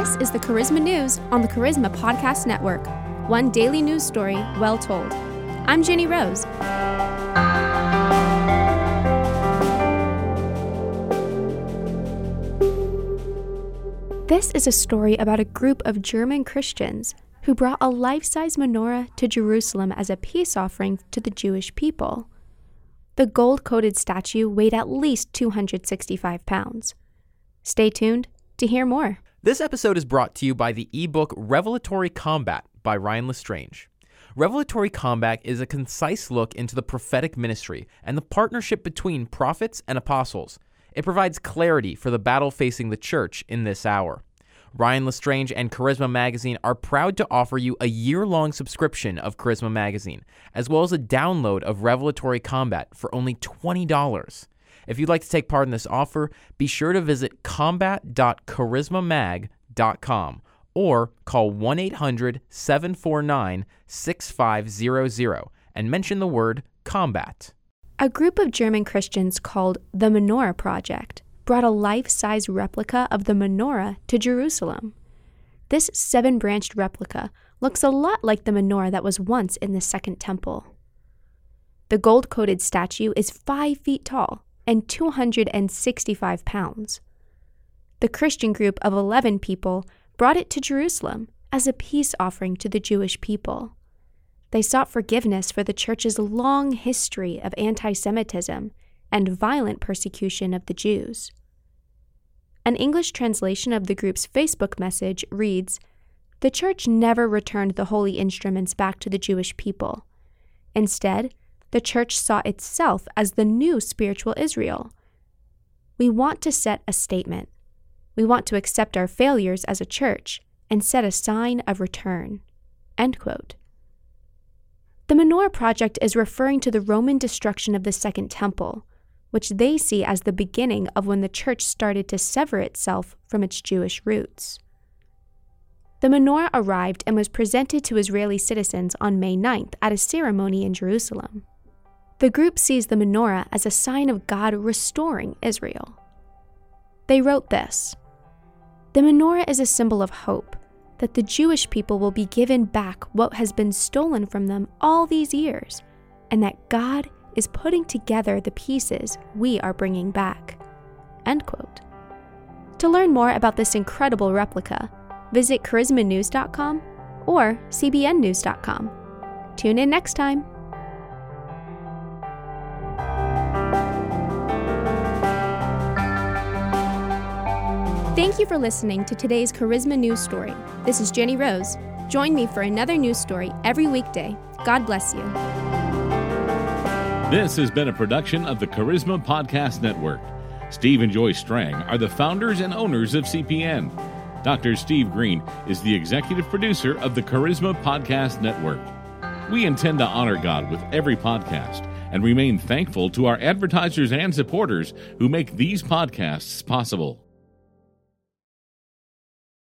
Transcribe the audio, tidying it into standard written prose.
This is the Charisma News on the Charisma Podcast Network. One daily news story well told. I'm Jenny Rose. This is a story about a group of German Christians who brought a life-size menorah to Jerusalem as a peace offering to the Jewish people. The gold-coated statue weighed at least 265 pounds. Stay tuned to hear more. This episode is brought to you by the ebook Revelatory Combat by Ryan Lestrange. Revelatory Combat is a concise look into the prophetic ministry and the partnership between prophets and apostles. It provides clarity for the battle facing the church in this hour. Ryan Lestrange and Charisma Magazine are proud to offer you a year-long subscription of Charisma Magazine, as well as a download of Revelatory Combat for only $20. If you'd like to take part in this offer, be sure to visit combat.charismamag.com or call 1-800-749-6500 and mention the word combat. A group of German Christians called the Menorah Project brought a life-size replica of the menorah to Jerusalem. This 7-branched replica looks a lot like the menorah that was once in the Second Temple. The gold-coated statue is 5 feet tall and 265 pounds. The Christian group of 11 people brought it to Jerusalem as a peace offering to the Jewish people. They sought forgiveness for the church's long history of anti-Semitism and violent persecution of the Jews. An English translation of the group's Facebook message reads, "The church never returned the holy instruments back to the Jewish people. Instead, the church saw itself as the new spiritual Israel. We want to set a statement. We want to accept our failures as a church and set a sign of return." End quote. The Menorah Project is referring to the Roman destruction of the Second Temple, which they see as the beginning of when the church started to sever itself from its Jewish roots. The menorah arrived and was presented to Israeli citizens on May 9th at a ceremony in Jerusalem. The group sees the menorah as a sign of God restoring Israel. They wrote this: "The menorah is a symbol of hope, that the Jewish people will be given back what has been stolen from them all these years, and that God is putting together the pieces we are bringing back." End quote. To learn more about this incredible replica, visit charismanews.com or cbnnews.com. Tune in next time. Thank you for listening to today's Charisma News Story. This is Jenny Rose. Join me for another news story every weekday. God bless you. This has been a production of the Charisma Podcast Network. Steve and Joy Strang are the founders and owners of CPN. Dr. Steve Green is the executive producer of the Charisma Podcast Network. We intend to honor God with every podcast and remain thankful to our advertisers and supporters who make these podcasts possible.